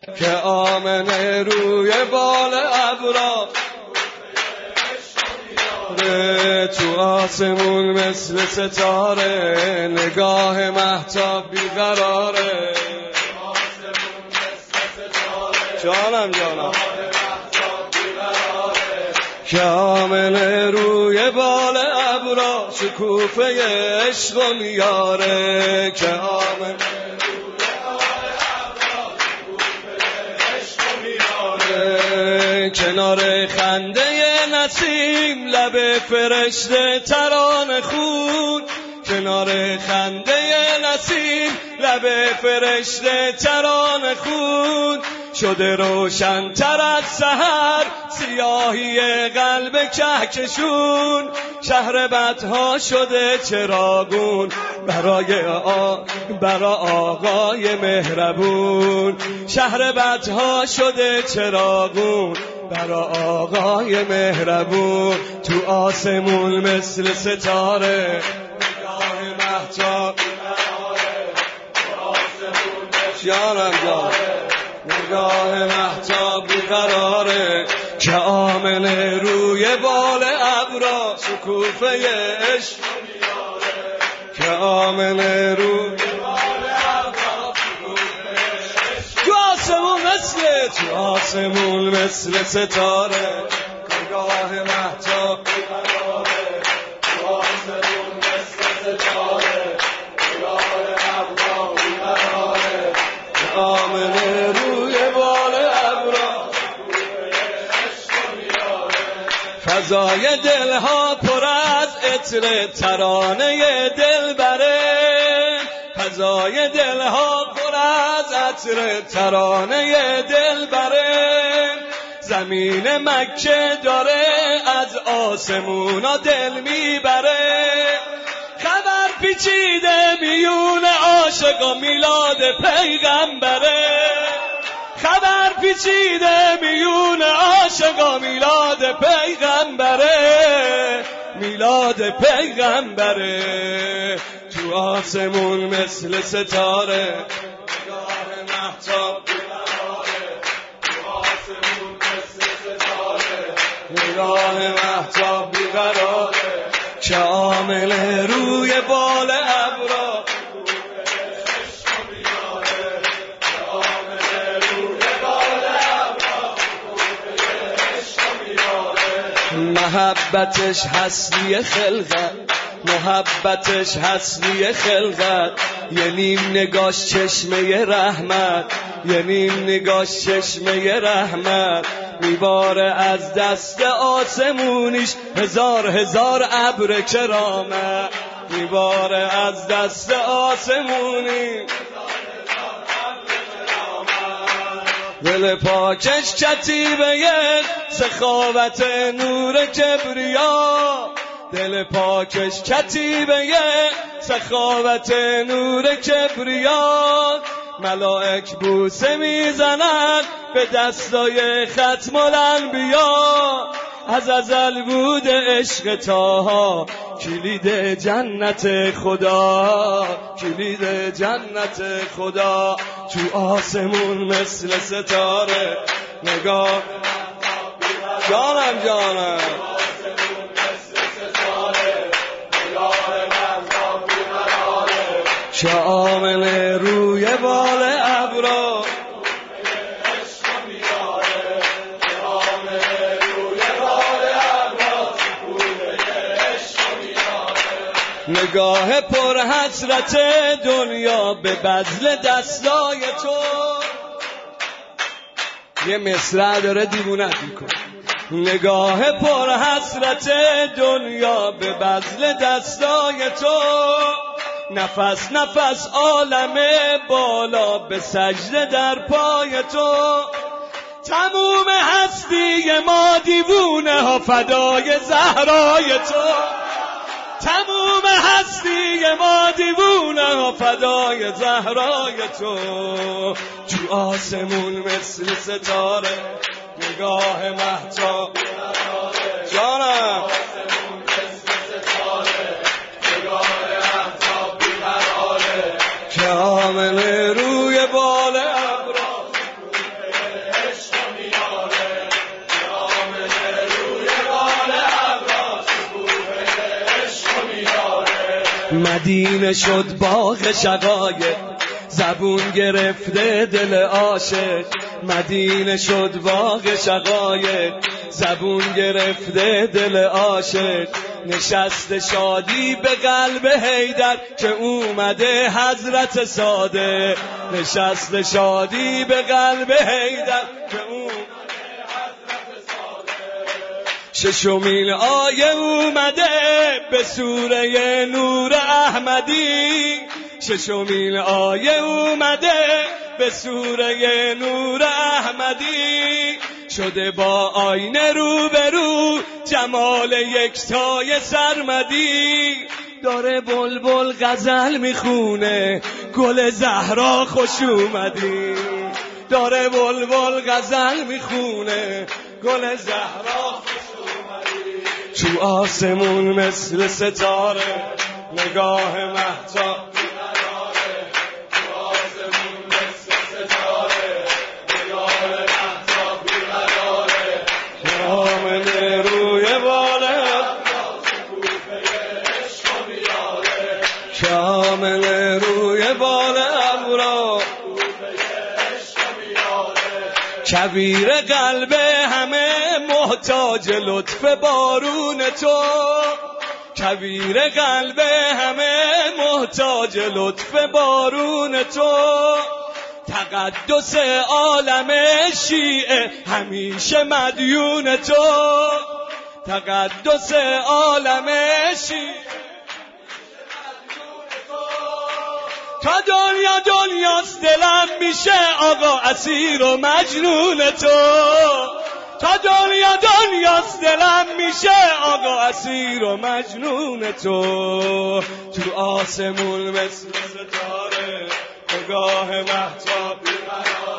که آمنه روی بال ابرا تو آسمون مثل ستاره نگاه مهتاب بیقراره جانم که آمنه روی بال ابرا شکوفه عشق و میاره که آمنه کنار خنده نسیم لب فرشته ترانه خون کنار خنده نسیم لب فرشته ترانه خون شده روشن تر از سحر سیاهی قلب کهکشون شهر بدها شده چراغون برای آقای مهربون شهر بدها شده چراغون برای آقای مهربون تو آسمون مثل ستاره نگاه مهتاب جانم نگاه مهتاب بیقراره که آمنه روی بال ابرا شکوفه عشق که آمنه روی بال ابرا تو آسمون مثل ستاره نگاه مهتاب بیقراره تو آسمون مثل ستاره نگاه ابرا بیقراره که آمنه روی بال ابرا فضای دلها پر از عطر ترانه دلبره فضای دلها پر از عطر ترانه دلبره زمین مکه داره از آسمونا دل میبره خبر پیچیده میون عاشقا میلاد پیغمبره خبر پیچیده میون عاشقا میلاد پیغمبره تو آسمون مثل ستاره نگاه مهتاب بیقراره تو آسمون مثل ستاره نگاه مهتاب بیقراره که آمنه روی بال ابرا محبتش هستی خلقت محبتش هستی خلقت یه نیم نگاش چشمه رحمت یه نیم نگاش چشمه رحمت میباره از دست آسمونیش هزار ابر کرامت میباره از دست آسمونی دل پاکش کتیبه سخاوت نور کبریا دل پاکش کتیبه سخاوت نور کبریا ملائک بوسه میزنن به دستای ختم الانبیا از ازل بود عشق طه کلید جنت خدا کلید جنت خدا تو آسمون مثل ستاره نگاه جانم که آمنه روی بال ابرا نگاه پر حسرت دنیا به بذل دستای تو یه مصرع داره دیوونت میکنه نگاه پر حسرت دنیا به بذل دستای تو نفس نفس عالم بالا به سجده در پای تو تموم هستی ما دیوونه ها فدای زهرای تو تموم هستی ما دیوونه ها فدای زهرای تو تو آسمون مثل ستاره نگاه مهتاب جانم که آمنه روی بال ابرا مدینه شد باغ شقایق، زبون گرفته دل عاشق. مدینه شد باغ شقایق، زبون گرفته دل عاشق. نشست شادی به قلب حیدر که اومده حضرت صادق. نشست شادی به قلب حیدر که اومده حضرت صادق. ششمین آیه اومده به سوره نور احمدی. ششمین آیه اومده به سوره نور احمدی. شده با آینه روبرو جمال یکتای سرمدی. داره بلبل غزل میخونه گل زهرا خوش اومدی. داره بلبل غزل میخونه گل زهرا خوش اومدی. تو آسمون مثل ستاره نگاه مهتاب کامل روی بال ابرا. کبیر قلب همه محتاج لطف بارون تو. کبیر قلب همه محتاج لطف بارون تو. تقدس عالم شیعه همیشه مدیون تو. تقدس عالم شیعه تا دنیاست دلم میشه آقا اسیر و مجنون تو. تا دنیاست دلم میشه آقا اسیر و مجنون تو. تو آسمون مثل ستاره نگاه مهتاب بی‌قراره.